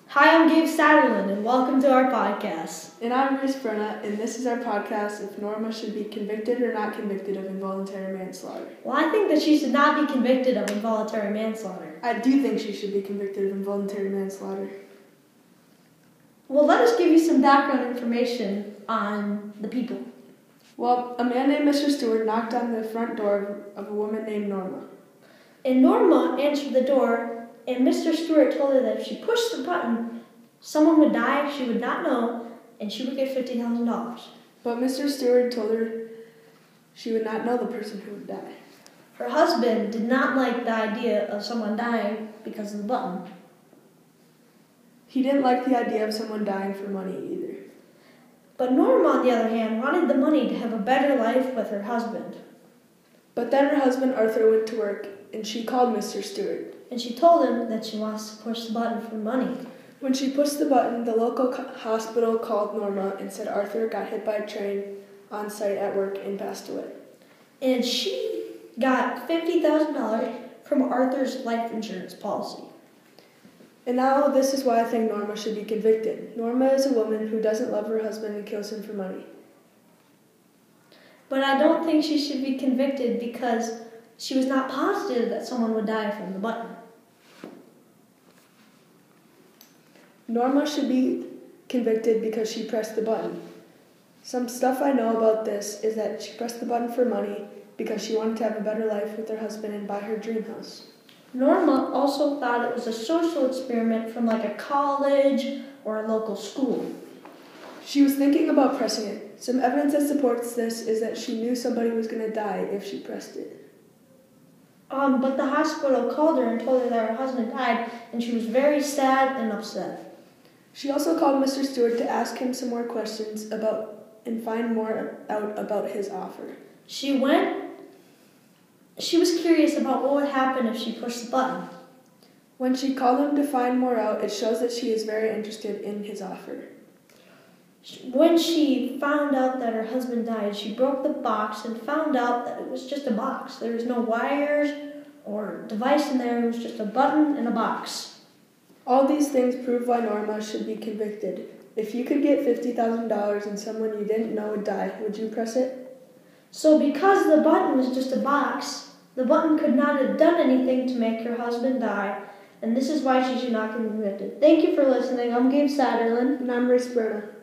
Hi, I'm Gabe Satterlund, and welcome to our podcast. And I'm Reese Brenna, and this is our podcast if Norma should be convicted or not convicted of involuntary manslaughter. Well, I think that she should not be convicted of involuntary manslaughter. I do think she should be convicted of involuntary manslaughter. Well, let us give you some background information on the people. Well, a man named Mr. Stewart knocked on the front door of a woman named Norma. And Norma answered the door, and Mr. Stewart told her that if she pushed the button, someone would die she would not know, and she would get $50,000. But Mr. Stewart told her she would not know the person who would die. Her husband did not like the idea of someone dying because of the button. He didn't like the idea of someone dying for money either. But Norma, on the other hand, wanted the money to have a better life with her husband. But then her husband Arthur went to work, and she called Mr. Stewart. And she told him that she wants to push the button for money. When she pushed the button, the local hospital called Norma and said Arthur got hit by a train on site at work and passed away. And she got $50,000 from Arthur's life insurance policy. And now this is why I think Norma should be convicted. Norma is a woman who doesn't love her husband and kills him for money. But I don't think she should be convicted because she was not positive that someone would die from the button. Norma should be convicted because she pressed the button. Some stuff I know about this is that she pressed the button for money because she wanted to have a better life with her husband and buy her dream house. Norma also thought it was a social experiment from like a college or a local school. She was thinking about pressing it. Some evidence that supports this is that she knew somebody was going to die if she pressed it. But the hospital called her and told her that her husband died, and she was very sad and upset. She also called Mr. Stewart to ask him some more questions and find more out about his offer. She was curious about what would happen if she pushed the button. When she called him to find more out, it shows that she is very interested in his offer. When she found out that her husband died, she broke the box and found out that it was just a box. There was no wires or device in there. It was just a button and a box. All these things prove why Norma should be convicted. If you could get $50,000 and someone you didn't know would die, would you press it? So because the button was just a box, the button could not have done anything to make her husband die, and this is why she should not be convicted. Thank you for listening. I'm Gabe Satterlund. And I'm Reese Brenna.